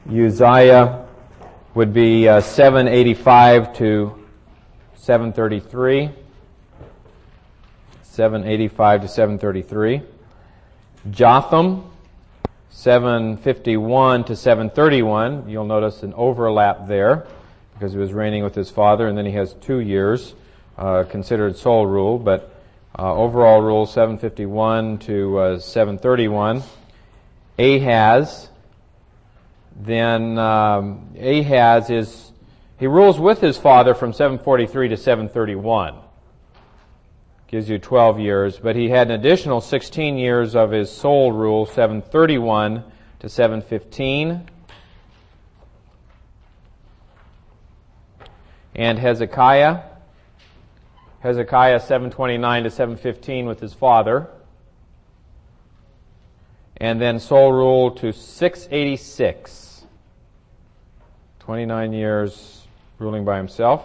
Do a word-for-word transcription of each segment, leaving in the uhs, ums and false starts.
Uzziah would be uh, seven eighty-five to seven thirty-three. seven eighty-five to seven thirty-three. Jotham, seven fifty-one to seven thirty-one. You'll notice an overlap there because he was reigning with his father, and then he has two years uh, considered sole rule, but uh, overall rule seven fifty-one to uh, seven thirty-one. Ahaz, then um, Ahaz is, he rules with his father from seven forty-three to seven thirty-one. Gives you twelve years, but he had an additional sixteen years of his sole rule, seven thirty-one to seven fifteen. And Hezekiah, Hezekiah seven twenty-nine to seven fifteen with his father. And then sole rule to six eighty-six. twenty-nine years ruling by himself,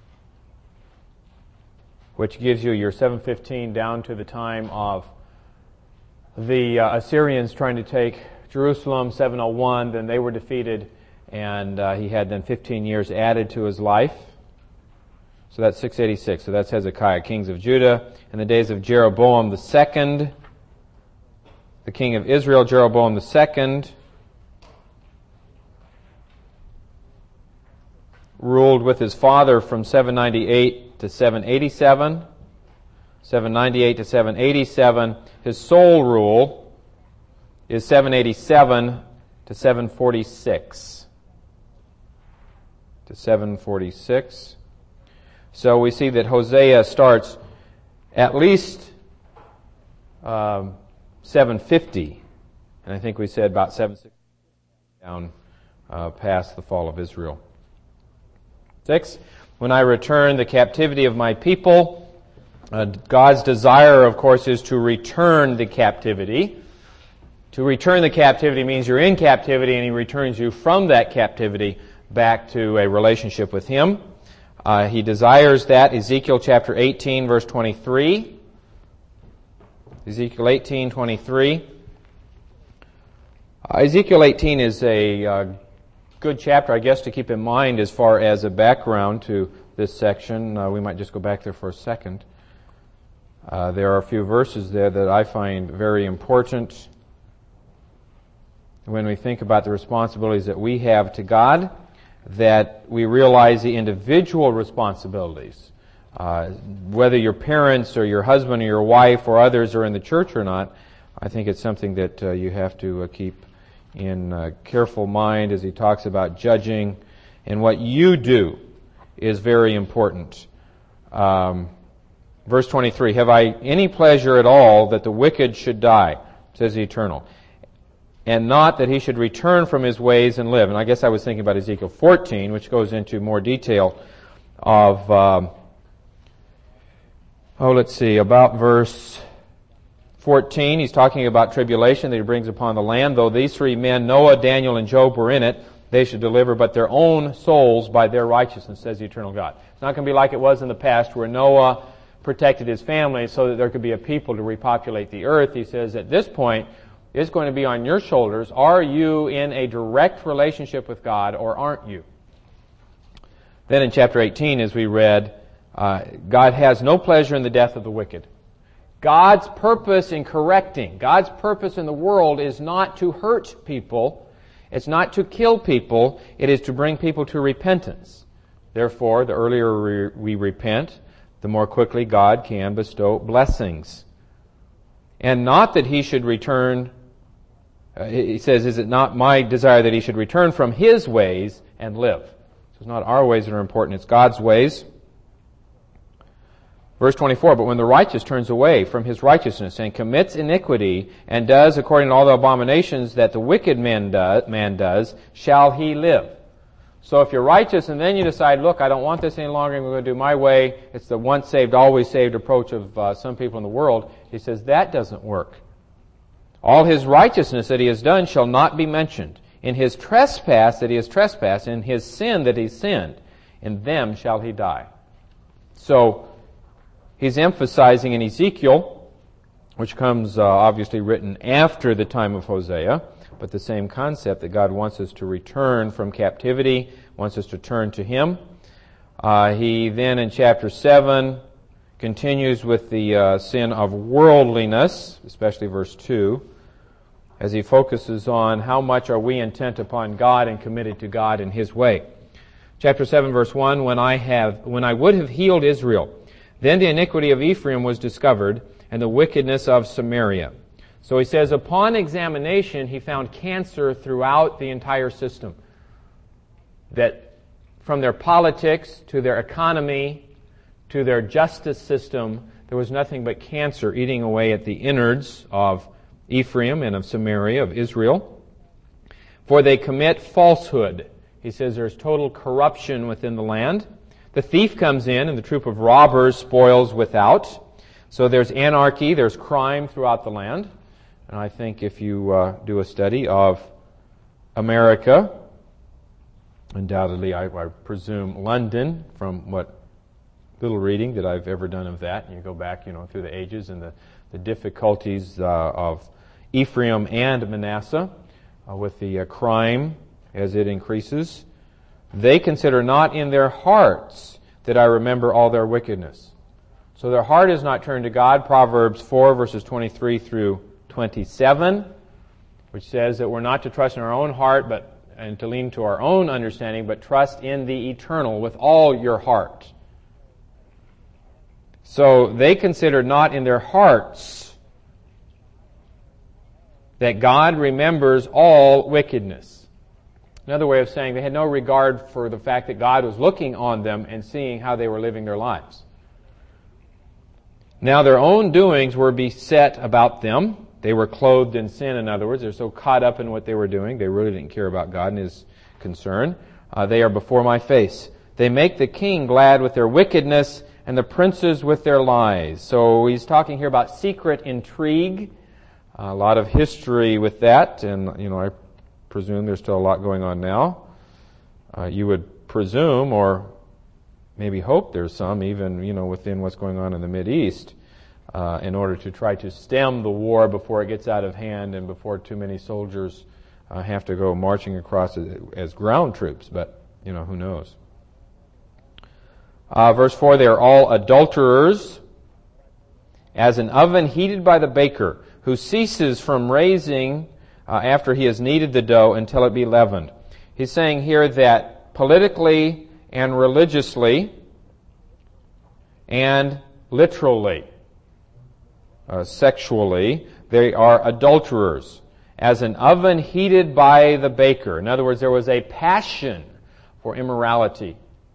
which gives you your seven fifteen down to the time of the uh, Assyrians trying to take Jerusalem, seven oh one. Then they were defeated, and uh, he had then fifteen years added to his life. So that's six eighty-six. So that's Hezekiah, kings of Judah. In the days of Jeroboam the second, the king of Israel, Jeroboam the second, ruled with his father from seven ninety-eight to seven eighty-seven. seven ninety-eight to seven eighty-seven. His sole rule is seven eighty-seven to seven forty-six. To seven forty-six. So we see that Hosea starts at least um, seven fifty. And I think we said about seven sixty down uh, past the fall of Israel. Six, when I return the captivity of my people, uh, God's desire, of course, is to return the captivity. To return the captivity means you're in captivity and He returns you from that captivity back to a relationship with Him. Uh, he desires that. Ezekiel chapter eighteen, verse twenty-three. Ezekiel eighteen, twenty-three. Uh, Ezekiel eighteen is a uh, good chapter, I guess, to keep in mind as far as a background to this section. Uh, we might just go back there for a second. Uh, there are a few verses there that I find very important when we think about the responsibilities that we have to God, that we realize the individual responsibilities. Uh, whether your parents or your husband or your wife or others are in the church or not, I think it's something that uh, you have to uh, keep in uh, careful mind as he talks about judging, and what you do is very important. Um, verse twenty-three, have I any pleasure at all that the wicked should die, says the Eternal, and not that he should return from his ways and live. And I guess I was thinking about Ezekiel fourteen, which goes into more detail of, um, oh, let's see, about verse fourteen. He's talking about tribulation that he brings upon the land. Though these three men, Noah, Daniel, and Job, were in it, they should deliver but their own souls by their righteousness, says the eternal God. It's not going to be like it was in the past where Noah protected his family so that there could be a people to repopulate the earth. He says at this point, it's going to be on your shoulders. Are you in a direct relationship with God or aren't you? Then in chapter eighteen, as we read, uh, God has no pleasure in the death of the wicked. God's purpose in correcting, God's purpose in the world is not to hurt people. It's not to kill people. It is to bring people to repentance. Therefore, the earlier we repent, the more quickly God can bestow blessings. And not that He should return, uh, He says, is it not my desire that He should return from His ways and live? So it's not our ways that are important, it's God's ways. Verse twenty-four, but when the righteous turns away from his righteousness and commits iniquity and does according to all the abominations that the wicked man does, man does, shall he live. So if you're righteous and then you decide, look, I don't want this any longer, I'm going to do my way, it's the once saved, always saved approach of uh, some people in the world, he says that doesn't work. All his righteousness that he has done shall not be mentioned. In his trespass that he has trespassed, in his sin that he sinned, in them shall he die. So, he's emphasizing in Ezekiel, which comes uh, obviously written after the time of Hosea, but the same concept that God wants us to return from captivity, wants us to turn to Him. Uh, he then in chapter seven continues with the uh, sin of worldliness, especially verse two, as he focuses on how much are we intent upon God and committed to God in His way. Chapter seven, verse one, when I have, when I would have healed Israel, then the iniquity of Ephraim was discovered, and the wickedness of Samaria. So he says, upon examination, he found cancer throughout the entire system. That from their politics to their economy to their justice system, there was nothing but cancer eating away at the innards of Ephraim and of Samaria, of Israel. For they commit falsehood. He says there's total corruption within the land. The thief comes in, and the troop of robbers spoils without. So there's anarchy, there's crime throughout the land. And I think if you uh, do a study of America, undoubtedly I, I presume London, from what little reading that I've ever done of that, and you go back, you know, through the ages and the, the difficulties uh, of Ephraim and Manasseh uh, with the uh, crime as it increases. They consider not in their hearts that I remember all their wickedness. So their heart is not turned to God. Proverbs four, verses twenty-three through twenty-seven, which says that we're not to trust in our own heart but and to lean to our own understanding, but trust in the eternal with all your heart. So they consider not in their hearts that God remembers all wickedness. Another way of saying they had no regard for the fact that God was looking on them and seeing how they were living their lives. Now their own doings were beset about them. They were clothed in sin, in other words. They're so caught up in what they were doing, they really didn't care about God and His concern. Uh, they are before my face. They make the king glad with their wickedness and the princes with their lies. So he's talking here about secret intrigue. A lot of history with that, and, you know, I presume there's still a lot going on now. Uh, you would presume, or maybe hope there's some, even, you know, within what's going on in the Mideast, uh, in order to try to stem the war before it gets out of hand and before too many soldiers uh, have to go marching across as, as ground troops. But, you know, who knows? Uh, verse four, they are all adulterers, as an oven heated by the baker, who ceases from raising uh, after he has kneaded the dough until it be leavened. He's saying here that politically and religiously and literally, uh, sexually, they are adulterers, as an oven heated by the baker. In other words, there was a passion for immorality.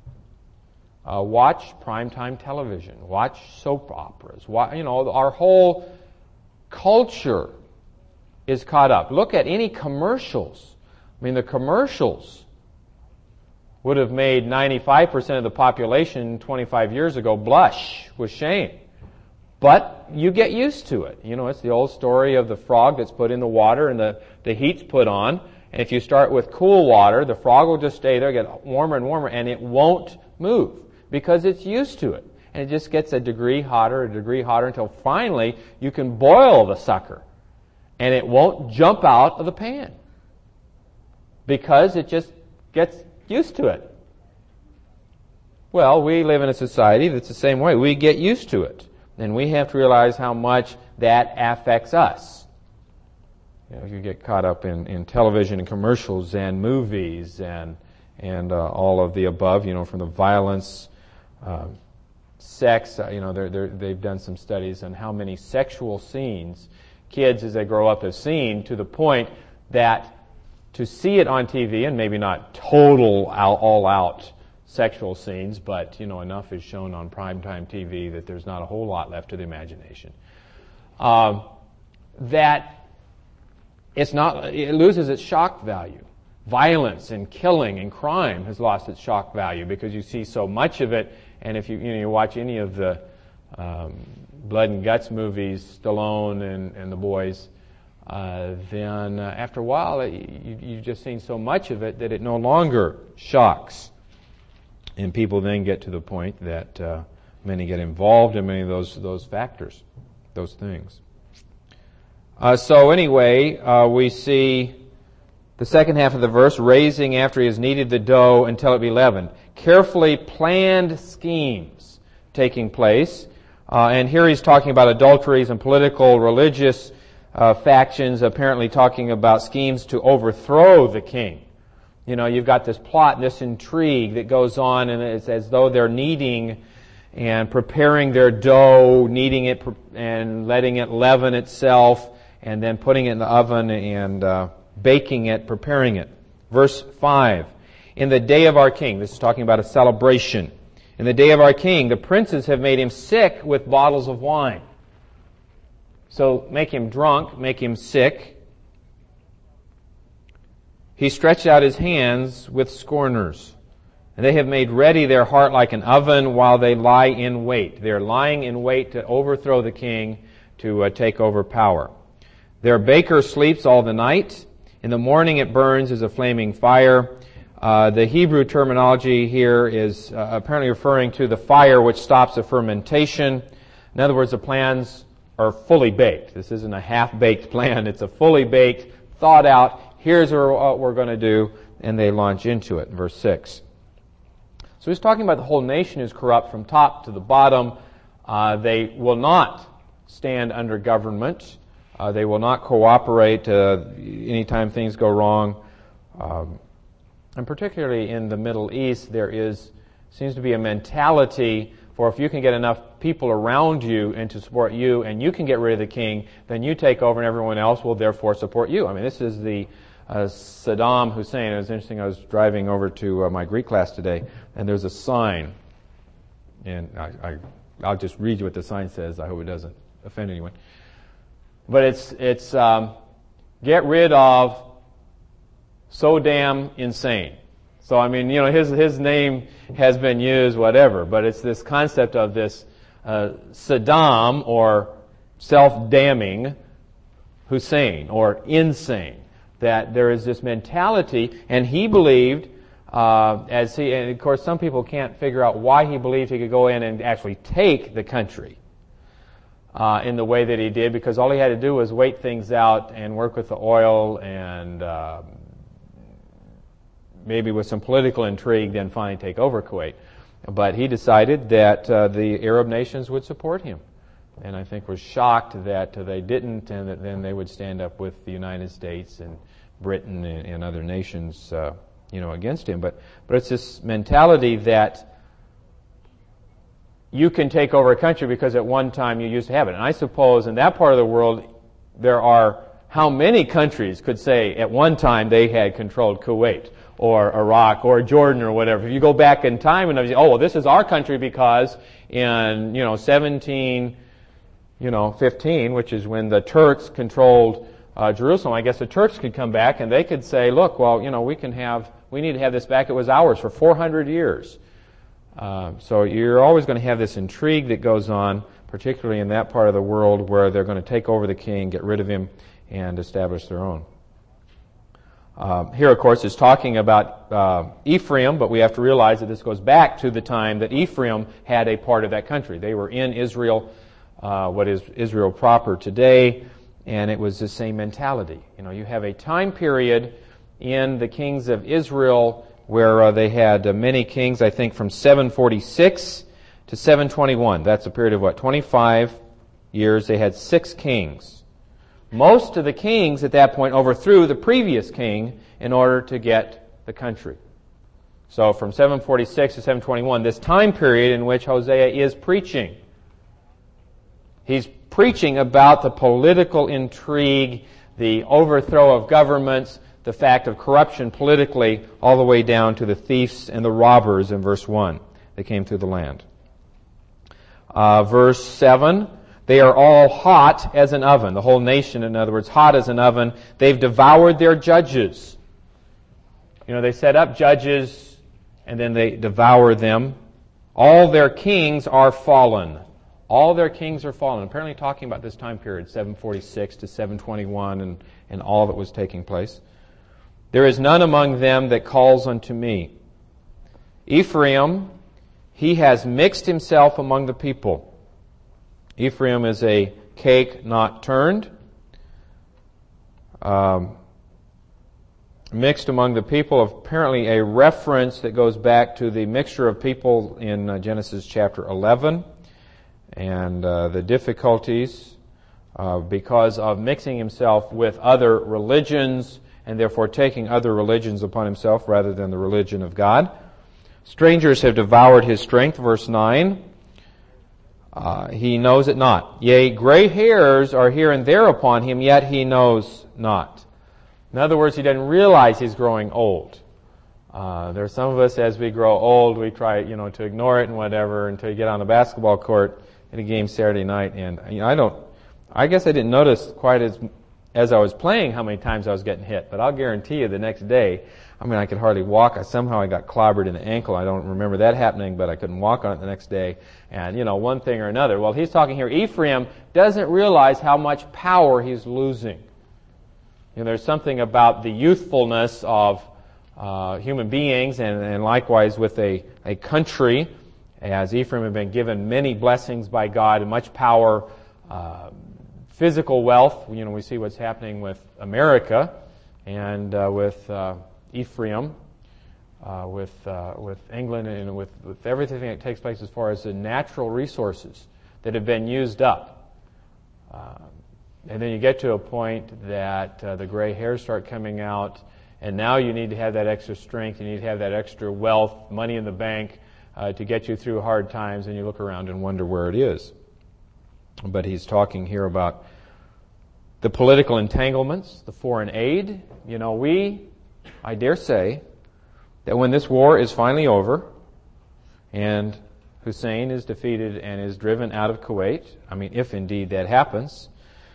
Uh, watch primetime television. Watch soap operas. Watch, you know, our whole culture is caught up. Look at any commercials. I mean, the commercials would have made ninety-five percent of the population twenty-five years ago blush with shame. But you get used to it. You know, it's the old story of the frog that's put in the water and the, the heat's put on. And if you start with cool water, the frog will just stay there, get warmer and warmer, and it won't move because it's used to it. And it just gets a degree hotter, a degree hotter, until finally you can boil the sucker. And it won't jump out of the pan because it just gets used to it. Well, we live in a society that's the same way. We get used to it. And we have to realize how much that affects us. You know, you get caught up in, in television and commercials and movies and and uh, all of the above, you know, from the violence, uh, sex, uh, you know, they're, they're, they've done some studies on how many sexual scenes kids as they grow up have seen, to the point that to see it on T V, and maybe not total all-out sexual scenes, but, you know, enough is shown on primetime T V that there's not a whole lot left to the imagination. Uh, that it's not, it loses its shock value. Violence and killing and crime has lost its shock value because you see so much of it. And if you, you know, you watch any of the um, blood and guts movies, Stallone and, and the boys, uh, then uh, after a while it, you, you've just seen so much of it that it no longer shocks. And people then get to the point that uh, many get involved in many of those those factors, those things. Uh, so anyway, uh, we see The second half of the verse, raising after he has kneaded the dough until it be leavened. Carefully planned schemes taking place. Uh, and here he's talking about adulteries and political, religious uh, factions, apparently talking about schemes to overthrow the king. You know, you've got this plot, this intrigue that goes on, and it's as though they're kneading and preparing their dough, kneading it and letting it leaven itself, and then putting it in the oven and uh, baking it, preparing it. Verse five, in the day of our king, this is talking about a celebration. In the day of our king, the princes have made him sick with bottles of wine. So make him drunk, make him sick. He stretched out his hands with scorners. And they have made ready their heart like an oven while they lie in wait. They're lying in wait to overthrow the king, to uh, take over power. Their baker sleeps all the night. In the morning it burns as a flaming fire. Uh, the Hebrew terminology here is uh, apparently referring to the fire which stops the fermentation. In other words, the plans are fully baked. This isn't a half-baked plan. It's a fully baked, thought out, here's what we're going to do, and they launch into it. Verse six. So he's talking about the whole nation is corrupt from top to the bottom. Uh, they will not stand under government. Uh, they will not cooperate uh, anytime things go wrong. Um, and particularly in the Middle East, there is seems to be a mentality for if you can get enough people around you and to support you, and you can get rid of the king, then you take over and everyone else will therefore support you. I mean, this is the uh, Saddam Hussein. It was interesting. I was driving over to uh, my Greek class today, and there's a sign, and I, I, I'll just read you what the sign says. I hope it doesn't offend anyone. But it's it's um, get rid of so damn insane. So I mean, you know, his his name has been used, whatever. But it's this concept of this uh, Saddam or self-damning Hussein or insane. That there is this mentality, and he believed, uh, as he, and of course, some people can't figure out why he believed he could go in and actually take the country. Uh, in the way that he did, because all he had to do was wait things out and work with the oil and uh, maybe with some political intrigue, then finally take over Kuwait. But he decided that uh, the Arab nations would support him, and I think was shocked that uh, they didn't, and that then they would stand up with the United States and Britain and, and other nations, uh, you know, against him. But but it's this mentality that you can take over a country because at one time you used to have it. And I suppose in that part of the world, there are how many countries could say at one time they had controlled Kuwait or Iraq or Jordan or whatever. If you go back in time and you say, oh, well, this is our country because in, you know, seventeen, you know, fifteen, which is when the Turks controlled uh, Jerusalem, I guess the Turks could come back and they could say, look, well, you know, we can have, we need to have this back. It was ours for four hundred years. Uh, so you're always going to have this intrigue that goes on, particularly in that part of the world where they're going to take over the king, get rid of him, and establish their own. Uh, here, of course, is talking about uh, Ephraim, but we have to realize that this goes back to the time that Ephraim had a part of that country. They were in Israel, uh, what is Israel proper today, and it was the same mentality. You know, you have a time period in the kings of Israel where uh, they had uh, many kings, I think from seven forty-six to seven twenty-one. That's a period of what, twenty-five years. They had six kings. Most of the kings at that point overthrew the previous king in order to get the country. So from seven forty-six to seven twenty-one, this time period in which Hosea is preaching. He's preaching about the political intrigue, the overthrow of governments, the fact of corruption politically, all the way down to the thieves and the robbers in verse one that came through the land. Uh, verse seven, they are all hot as an oven. The whole nation, in other words, hot as an oven. They've devoured their judges. You know, they set up judges and then they devour them. All their kings are fallen. All their kings are fallen. Apparently talking about this time period, seven forty-six to seven twenty-one, and, and all that was taking place. There is none among them that calls unto me. Ephraim, he has mixed himself among the people. Ephraim is a cake not turned. Um, mixed among the people, apparently a reference that goes back to the mixture of people in uh, Genesis chapter eleven and uh, the difficulties uh, because of mixing himself with other religions and therefore taking other religions upon himself rather than the religion of God. Strangers have devoured his strength, verse nine. Uh, he knows it not. Yea, gray hairs are here and there upon him, yet he knows not. In other words, he doesn't realize he's growing old. Uh, there are some of us, as we grow old, we try, you know, to ignore it and whatever until you get on the basketball court at a game Saturday night. And you know, I don't, I guess I didn't notice quite as, as I was playing how many times I was getting hit. But I'll guarantee you the next day, I mean, I could hardly walk. I, somehow I got clobbered in the ankle. I don't remember that happening, but I couldn't walk on it the next day. And, you know, one thing or another. Well, he's talking here, Ephraim doesn't realize how much power he's losing. You know, there's something about the youthfulness of uh, human beings and, and likewise with a, a country, as Ephraim had been given many blessings by God and much power, uh, physical wealth. You know, we see what's happening with America and uh, with uh, Ephraim, uh, with uh, with England, and with, with everything that takes place as far as the natural resources that have been used up. Uh, and then you get to a point that uh, the gray hairs start coming out, and now you need to have that extra strength, you need to have that extra wealth, money in the bank uh, to get you through hard times, and you look around and wonder where it is. But he's talking here about the political entanglements, the foreign aid. You know, we, I dare say, that when this war is finally over and Hussein is defeated and is driven out of Kuwait, I mean, if indeed that happens,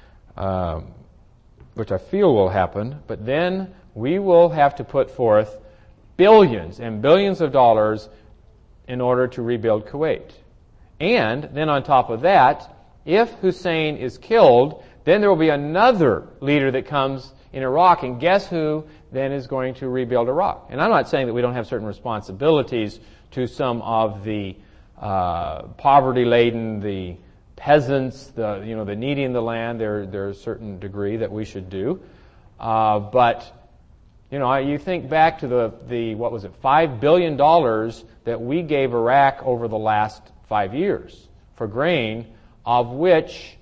um, which I feel will happen, but then we will have to put forth billions and billions of dollars in order to rebuild Kuwait. And then on top of that, if Hussein is killed, then there will be another leader that comes in Iraq, and guess who then is going to rebuild Iraq? And I'm not saying that we don't have certain responsibilities to some of the uh, poverty-laden, the peasants, the you know the needy in the land. There, there's a certain degree that we should do, uh, but you know, you think back to the the what was it, five billion dollars that we gave Iraq over the last five years for grain, of which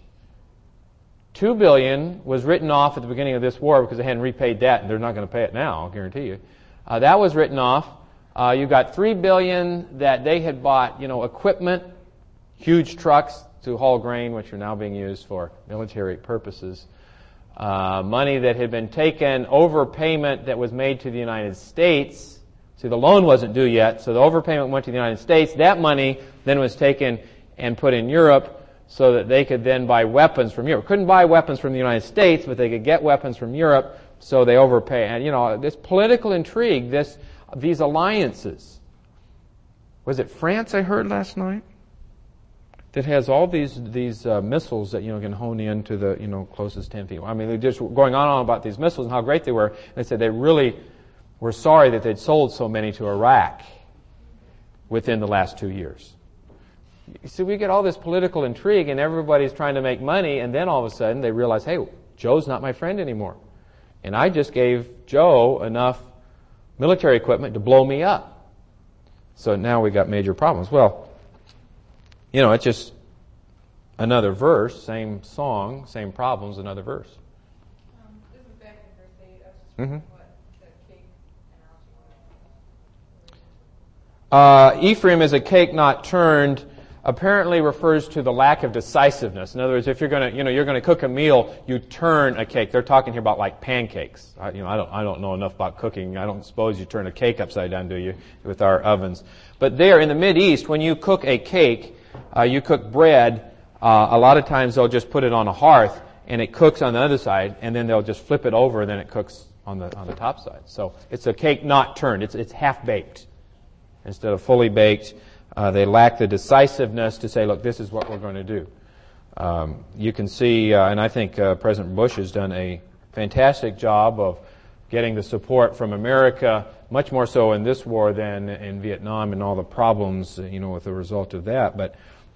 Two billion was written off at the beginning of this war because they hadn't repaid that, and they're not going to pay it now, I'll guarantee you. Uh, that was written off. Uh, you got three billion that they had bought, you know, equipment, huge trucks to haul grain, which are now being used for military purposes. Uh, money that had been taken, overpayment that was made to the United States. See, the loan wasn't due yet, so the overpayment went to the United States. That money then was taken and put in Europe, so that they could then buy weapons from Europe. Couldn't buy weapons from the United States, but they could get weapons from Europe, so they overpay. And, you know, this political intrigue, this these alliances. Was it France I heard last night? That has all these these uh, missiles that, you know, can hone in to the, you know, closest ten feet. I mean, they're just going on and on about these missiles and how great they were. They said they really were sorry that they'd sold so many to Iraq within the last two years. See, we get all this political intrigue and everybody's trying to make money, and then all of a sudden they realize, hey, Joe's not my friend anymore. And I just gave Joe enough military equipment to blow me up. So now we got major problems. Well, you know, it's just another verse, same song, same problems, another verse. Um, this is back in verse eight. I was just wondering Mm-hmm. what the cake analogy was. Uh, Ephraim is a cake not turned, apparently refers to the lack of decisiveness. In other words, if you're going to, you know, you're going to cook a meal, you turn a cake. They're talking here about like pancakes. I, you know, I don't, I don't know enough about cooking. I don't suppose you turn a cake upside down, do you, with our ovens? But there in the Mideast, when you cook a cake, uh, you cook bread. Uh, a lot of times they'll just put it on a hearth and it cooks on the other side, and then they'll just flip it over and then it cooks on the on the top side. So it's a cake not turned. It's it's half baked instead of fully baked. Uh, they lack the decisiveness to say, look, this is what we're going to do. Um, you can see, uh, and I think uh, President Bush has done a fantastic job of getting the support from America, much more so in this war than in Vietnam and all the problems, you know, with the result of that. But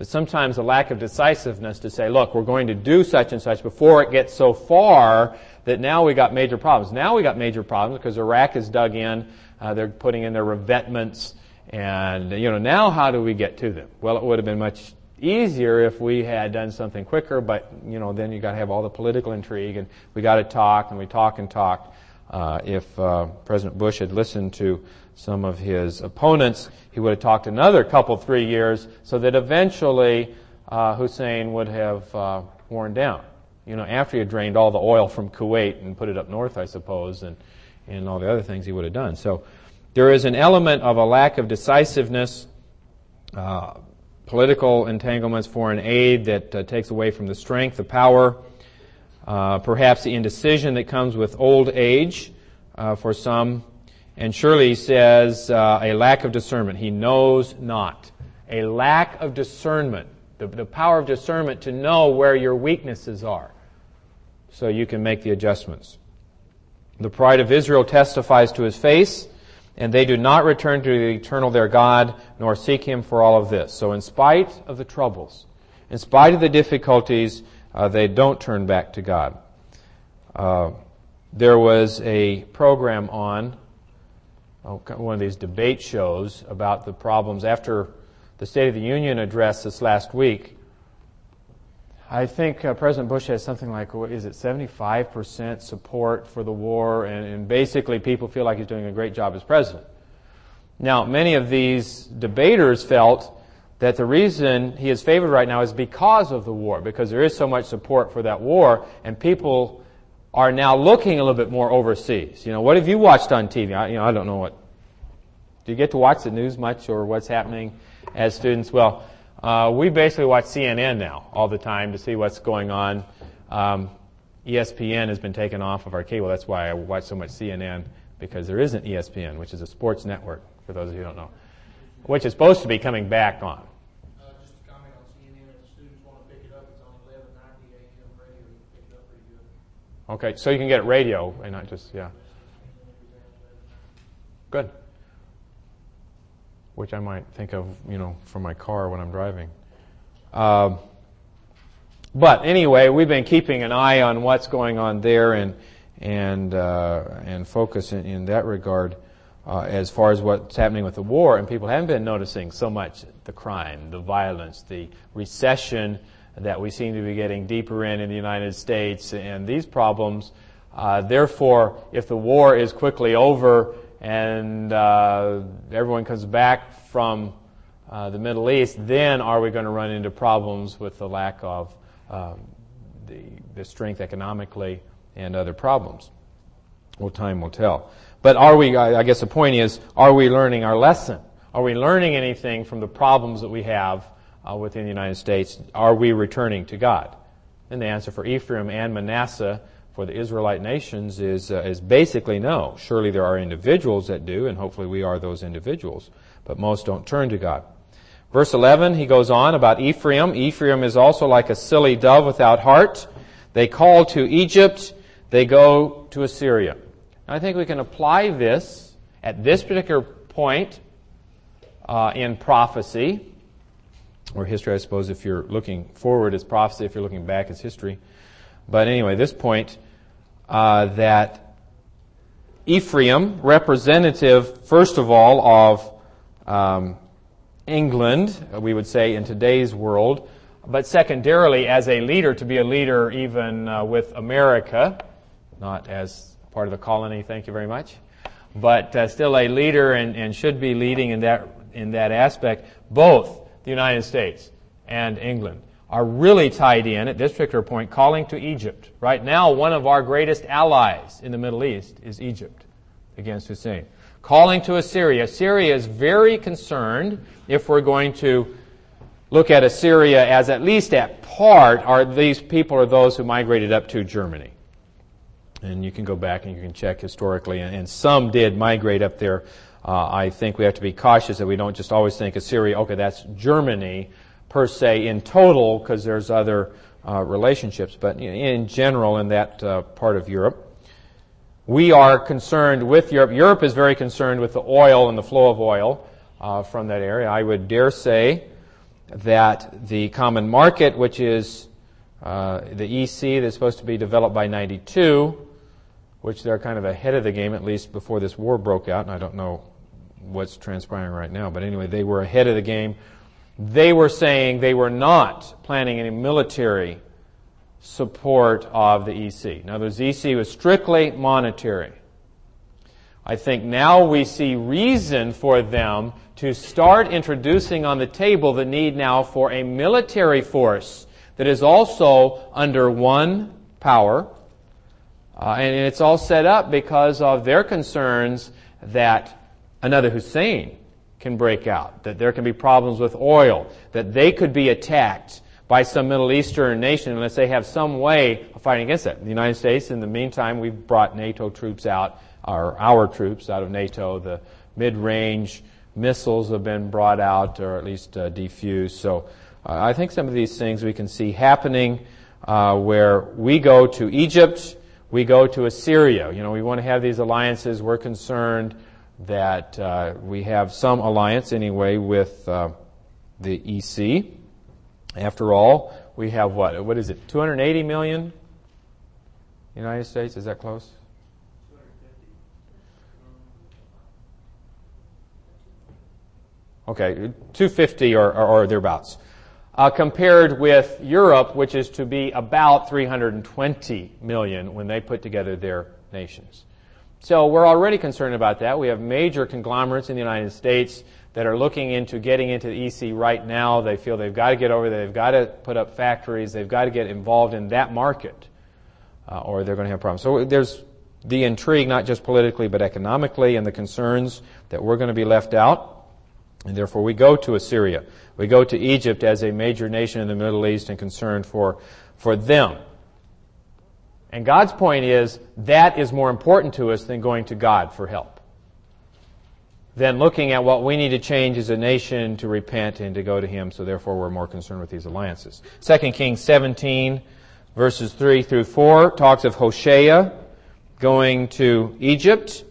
But sometimes a lack of decisiveness to say, look, we're going to do such and such before it gets so far that now we got major problems. Now we got major problems because Iraq is dug in. Uh, they're putting in their revetments. And, you know, now how do we get to them? Well, it would have been much easier if we had done something quicker, but, you know, then you got to have all the political intrigue, and we got to talk, and we talk and talk. Uh, if uh, President Bush had listened to some of his opponents, he would have talked another couple, three years, so that eventually uh, Hussein would have uh, worn down. You know, after he had drained all the oil from Kuwait and put it up north, I suppose, and, and all the other things he would have done. So there is an element of a lack of decisiveness, uh, political entanglements, foreign aid that uh, takes away from the strength, the power, uh, perhaps the indecision that comes with old age uh, for some. And surely he says uh, a lack of discernment. He knows not. A lack of discernment. The, the power of discernment to know where your weaknesses are so you can make the adjustments. The pride of Israel testifies to his face, and they do not return to the eternal their God, nor seek him for all of this. So in spite of the troubles, in spite of the difficulties, uh, they don't turn back to God. Uh, there was a program on oh, one of these debate shows about the problems after the State of the Union address this last week. I think uh, President Bush has something like, what is it, seventy-five percent support for the war, and, and basically people feel like he's doing a great job as president. Now, many of these debaters felt that the reason he is favored right now is because of the war, because there is so much support for that war, and people are now looking a little bit more overseas. You know, what have you watched on T V? I, you know, I don't know what. Do you get to watch the news much, or what's happening as students? Well, Uh, we basically watch C N N now all the time to see what's going on. Um, E S P N has been taken off of our cable. That's why I watch so much C N N, because there isn't E S P N, which is a sports network, for those of you who don't know, which is supposed to be coming back on. Uh, just a comment on C N N. If the students want to pick it up, it's on eleven ninety A M radio. You can pick it up pretty good. Okay, so you can get radio and not just, yeah. Good. Which I might think of, you know, from my car when I'm driving. Uh, but anyway, we've been keeping an eye on what's going on there and and uh, and focus in, in that regard uh, as far as what's happening with the war. And people haven't been noticing so much the crime, the violence, the recession that we seem to be getting deeper in in the United States, and these problems. Uh, therefore, if the war is quickly over and uh, everyone comes back from uh, the Middle East, then are we going to run into problems with the lack of um, the, the strength economically and other problems? Well, time will tell. But are we, I guess the point is, are we learning our lesson? Are we learning anything from the problems that we have uh, within the United States? Are we returning to God? And the answer for Ephraim and Manasseh, for the Israelite nations, is uh, is basically no. Surely there are individuals that do, and hopefully we are those individuals, but most don't turn to God. Verse eleven, he goes on about Ephraim. Ephraim is also like a silly dove without heart. They call to Egypt, they go to Assyria. I think we can apply this at this particular point uh, in prophecy, or history, I suppose, if you're looking forward as prophecy, if you're looking back as history. But anyway, this point, uh, that Ephraim, representative, first of all, of um, England, we would say in today's world, but secondarily as a leader, to be a leader even uh, with America, not as part of the colony, thank you very much, but uh, still a leader and, and should be leading in that in that aspect. Both the United States and England are really tied in at this particular point, calling to Egypt. Right now, one of our greatest allies in the Middle East is Egypt against Hussein. Calling to Assyria. Assyria is very concerned, if we're going to look at Assyria as at least at part, are these people are those who migrated up to Germany. And you can go back and you can check historically, and, and some did migrate up there. Uh, I think we have to be cautious that we don't just always think Assyria, okay, that's Germany, per se in total, because there's other uh, relationships, but in general in that uh, part of Europe. We are concerned with Europe. Europe is very concerned with the oil and the flow of oil uh, from that area. I would dare say that the common market, which is uh, the E C that's supposed to be developed by ninety-two, which they're kind of ahead of the game, at least before this war broke out, and I don't know what's transpiring right now, but anyway, they were ahead of the game. They were saying they were not planning any military support of the E C. In other words, the E C was strictly monetary. I think now we see reason for them to start introducing on the table the need now for a military force that is also under one power. Uh, and it's all set up because of their concerns that another Hussein can break out, that there can be problems with oil, that they could be attacked by some Middle Eastern nation unless they have some way of fighting against it. The United States, in the meantime, we've brought NATO troops out, or our troops out of NATO. The mid-range missiles have been brought out, or at least uh, defused. So uh, I think some of these things we can see happening uh, where we go to Egypt, we go to Assyria. You know, we want to have these alliances. We're concerned that uh, we have some alliance anyway with uh, the E C. After all, we have what? What is it? two hundred eighty million United States? Is that close? Okay, two hundred fifty or, or, or thereabouts. Uh, compared with Europe, which is to be about three hundred twenty million when they put together their nations. So we're already concerned about that. We have major conglomerates in the United States that are looking into getting into the E C right now. They feel they've got to get over there. They've got to put up factories. They've got to get involved in that market, uh, or they're going to have problems. So there's the intrigue, not just politically, but economically, and the concerns that we're going to be left out. And therefore we go to Assyria. We go to Egypt as a major nation in the Middle East and concerned for, for them. And God's point is that is more important to us than going to God for help. Than looking at what we need to change as a nation to repent and to go to Him. So therefore we're more concerned with these alliances. Second Kings seventeen, verses three through four, talks of Hoshea going to Egypt.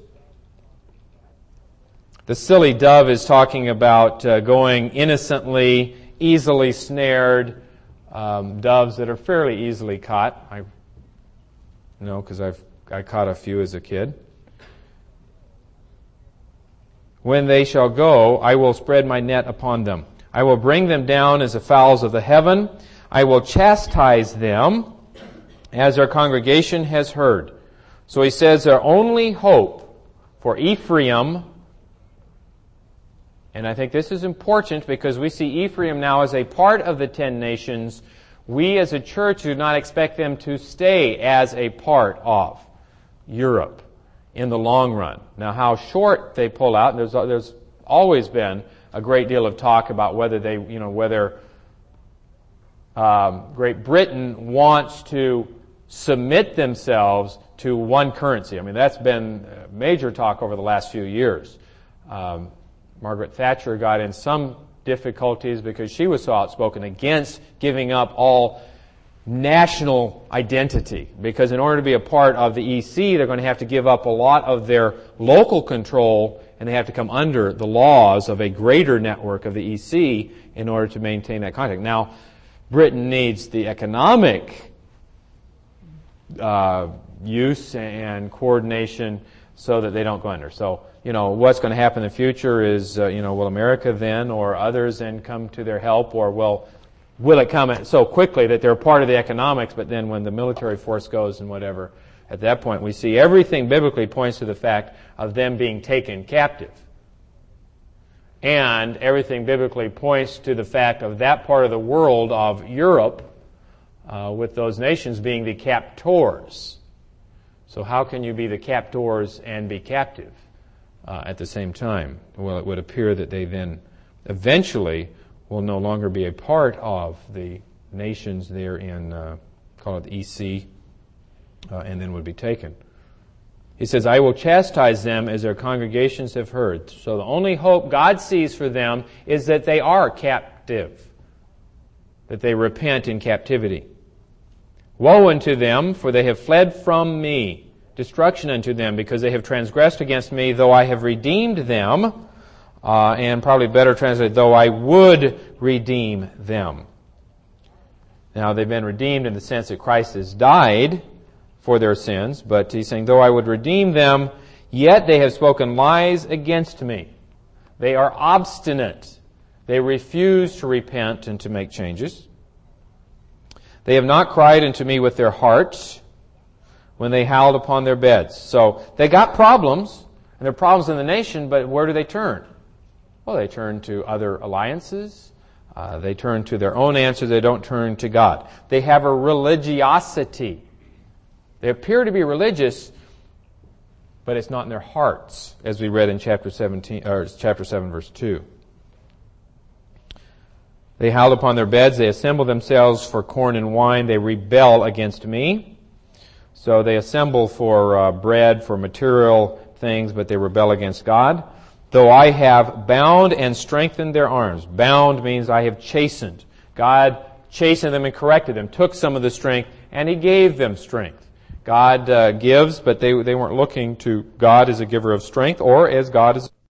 The silly dove is talking about uh, going innocently, easily snared, um, doves that are fairly easily caught. I know because I've I caught a few as a kid. When they shall go, I will spread my net upon them. I will bring them down as the fowls of the heaven. I will chastise them as our congregation has heard. So he says their only hope for Ephraim, and I think this is important because we see Ephraim now as a part of the ten nations. We as a church do not expect them to stay as a part of Europe in the long run. Now, how short they pull out, there's there's always been a great deal of talk about whether they, you know, whether um, Great Britain wants to submit themselves to one currency. I mean, that's been major talk over the last few years. Um, Margaret Thatcher got in some difficulties because she was so outspoken against giving up all national identity, because in order to be a part of the E C, they're going to have to give up a lot of their local control, and they have to come under the laws of a greater network of the E C in order to maintain that contact. Now, Britain needs the economic uh, use and coordination so that they don't go under. So, you know, what's going to happen in the future is, uh, you know, will America then or others then come to their help, or will Will it come so quickly that they're part of the economics, but then when the military force goes and whatever, at that point we see everything biblically points to the fact of them being taken captive. And everything biblically points to the fact of that part of the world of Europe, uh, with those nations being the captors. So how can you be the captors and be captive uh, at the same time? Well, it would appear that they then eventually will no longer be a part of the nations there in, uh, call it E C, uh, and then would be taken. He says, I will chastise them as their congregations have heard. So the only hope God sees for them is that they are captive, that they repent in captivity. Woe unto them, for they have fled from me. Destruction unto them, because they have transgressed against me, though I have redeemed them. uh, and probably better translated, though I would redeem them. Now, they've been redeemed in the sense that Christ has died for their sins, but he's saying, though I would redeem them, yet they have spoken lies against me. They are obstinate. They refuse to repent and to make changes. They have not cried unto me with their hearts when they howled upon their beds. So they got problems, and there are problems in the nation, but where do they turn? Well, they turn to other alliances. Uh, they turn to their own answers. They don't turn to God. They have a religiosity. They appear to be religious, but it's not in their hearts, as we read in chapter seventeen, or chapter seven, verse two. They howled upon their beds. They assemble themselves for corn and wine. They rebel against me. So they assemble for uh, bread, for material things, but they rebel against God. Though I have bound and strengthened their arms. Bound means I have chastened. God chastened them and corrected them, took some of the strength, and He gave them strength. God uh, gives, but they they weren't looking to God as a giver of strength or as God as